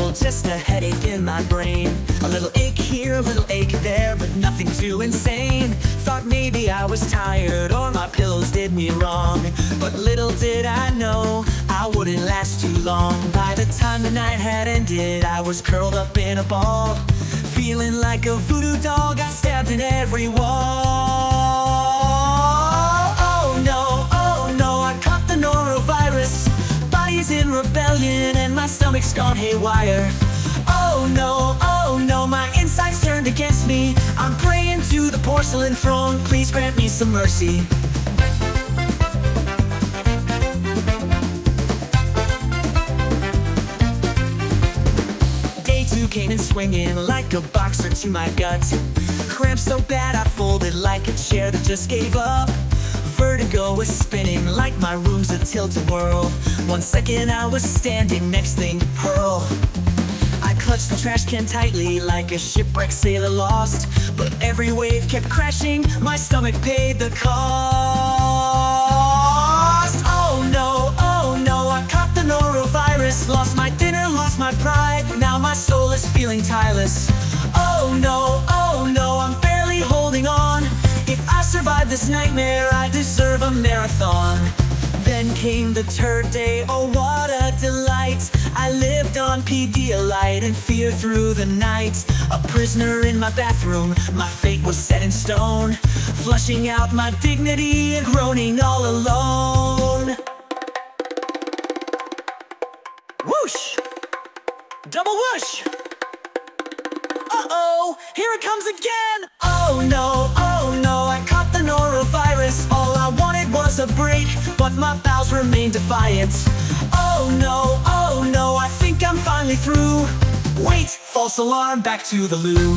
pill, just a headache in my brain. A little ache here, a little ache there, but nothing too insane. Thought maybe I was tired or my pills did me wrong, but little did I know I wouldn't last too long. By the time the night had ended, I was curled up in a ball, feeling like a voodoo doll, got stabbed in every wall. Oh no, I caught the norovirus. Body's in rebellion and my stomach's gone haywire. Oh no, my insides turned against me. I'm praying to the porcelain throne, please grant me some mercy. Day two came in swinging like a boxer to my gut. Cramps so bad I folded like a chair that just gave up. Vertigo was spinning like my room's a tilt-a-whirl. 1 second I was standing, next thing pearl. I clutched the trash can tightly like a shipwrecked sailor lost, but every wave kept crashing, my stomach paid the cost. Oh no, I caught the norovirus. Lost my dinner, lost my pride, now my soul is feeling tireless. Oh no, I'm barely holding on. If I survive this nightmare, I deserve a marathon. Then came the third day, oh what a delight. I lived on Pedialyte and fear through the night. A prisoner in my bathroom, my fate was set in stone. Flushing out my dignity and groaning all alone. Whoosh! Double whoosh! Uh-oh, here it comes again! Oh no, I caught the norovirus. All I wanted was a break, but my bowels remain defiant. Oh no, I think I'm finally through. Wait, false alarm, back to the loo.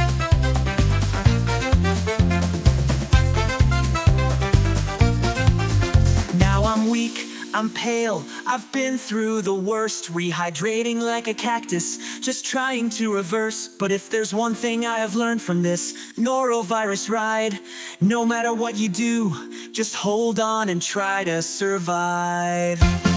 Now I'm weak, I'm pale, I've been through the worst. Rehydrating like a cactus, just trying to reverse. But if there's one thing I have learned from this norovirus ride, no matter what you do, just hold on and try to survive.